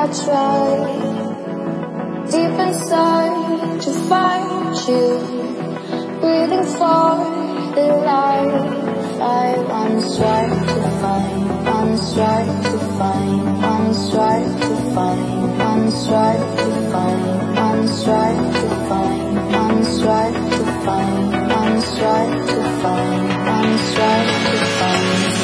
try deep inside to find you, breathing for the life I once tried to find, once tried to find, once tried to find, once tried to find, once tried to find, once tried to find, once tried to find, once tried to find.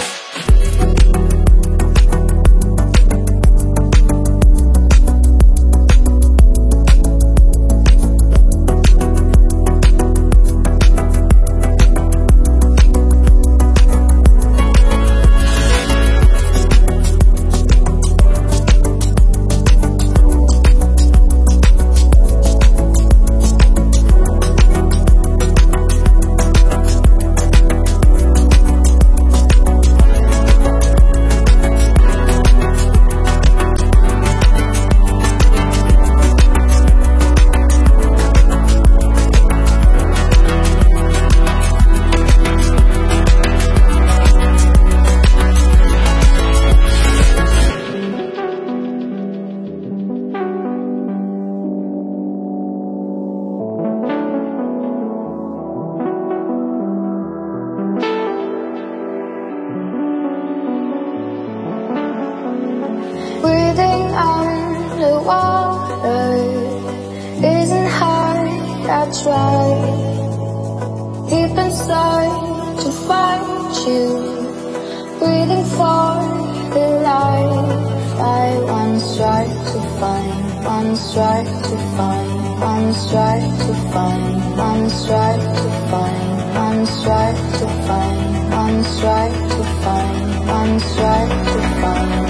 Breathing underwater isn't hard, I try deep inside to find you, breathing for the life I once tried to find, once tried to find, once tried to find, once tried to find, once tried to find, once tried to find, once tried to find.